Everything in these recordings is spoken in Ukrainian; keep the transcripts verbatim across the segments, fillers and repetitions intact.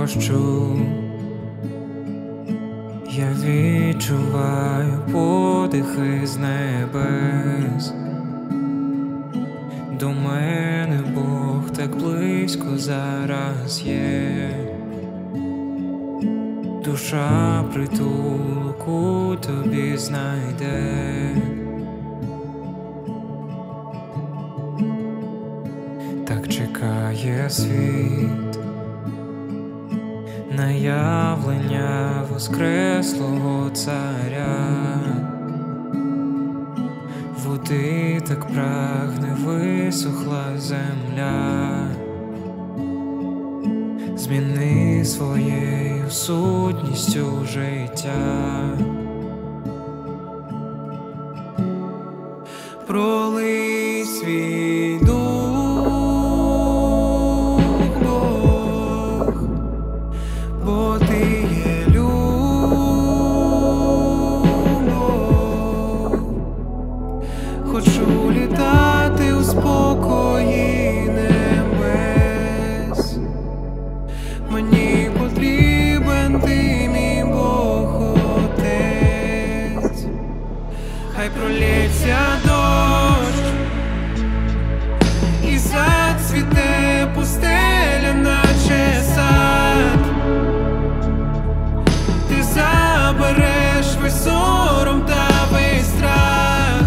дощу. Я відчуваю подихи з небес. До мене Бог так близько зараз є. Душа притулок у тобі знайде. Так чекає світ на явлення воскреслого царя. Води так прагне висохла земля. Зміни своєю сутністю життя. Пролий свій дух, Бог, бо ти є любов. Хочу літати у спокої небес. Мені потрібен ти, мій Бог Отець. Хай пролється дощ і зацвіте пустеля, наче сад. Ти забереш весь сором та весь страх.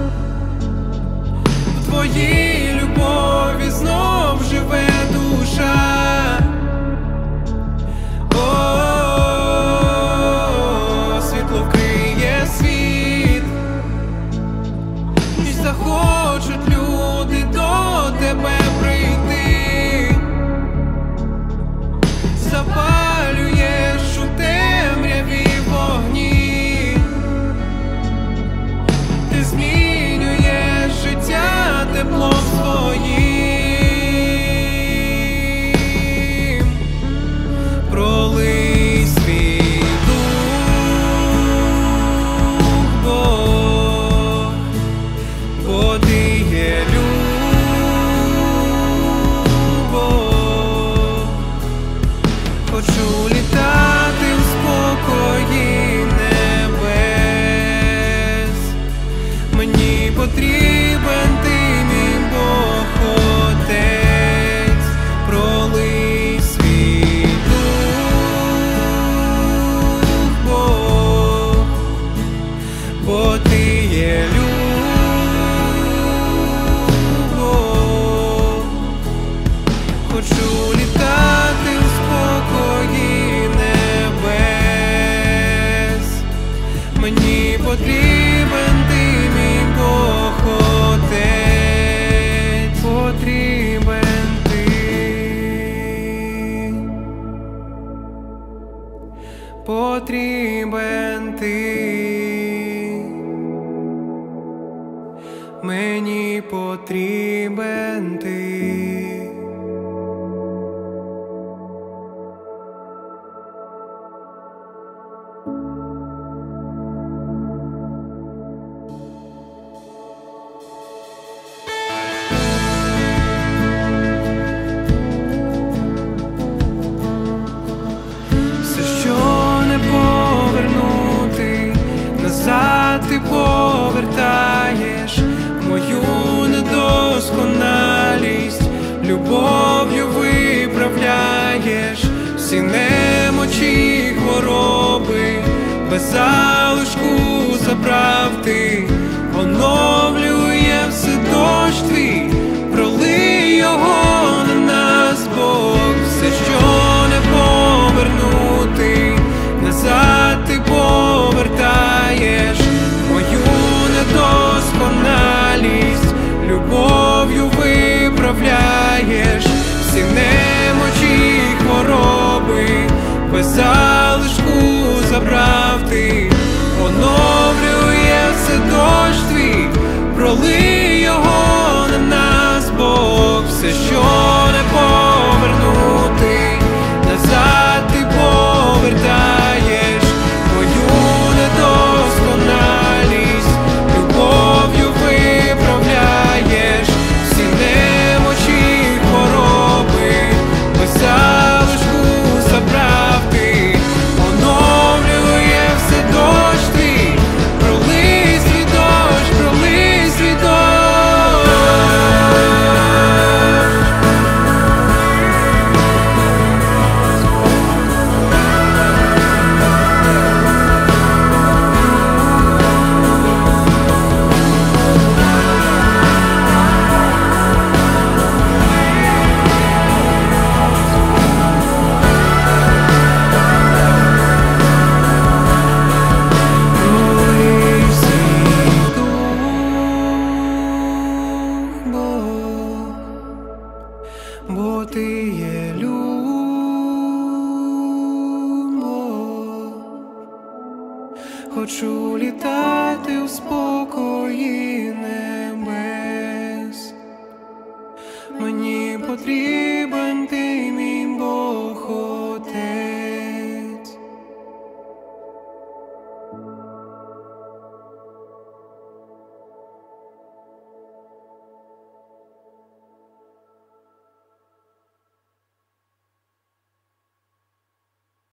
В твоїй любові знов живе душа. Захочуть люди до тебе прийти. Запалюєш у темряві вогні. Ти змінюєш життя теплом своїм. Пролий свій дух, Бог, бо ти є любов. Хочу літати у спокої небес. Мені потрібен ти, мій Бог Отець. Пролий свій дух, Бог, бо ти є любов. Хочу літати у спокої небес. Мені потрібен ти, мій Бог Отець. Потрібен ти. Потрібен ти. Мені потрібен ти. Назад ти повертаєш мою недосконалість, любов'ю виправляєш всі немочі, хвороби, без залишку забрав ти, оновлює все дощ твій, пролий його на нас, Бог. Все, що не повернути, назад ти повертаєш мою недосконалість, любов'ю виправляєш всі немочі, хвороби, без залишку забрав ти, оновлює все дощ твій, пролий його на нас, Бог. Все, що не повернути, назад ти повертаєш мою недосконалість, любов'ю виправляєш всі немочі, хвороби, без залишку забрав.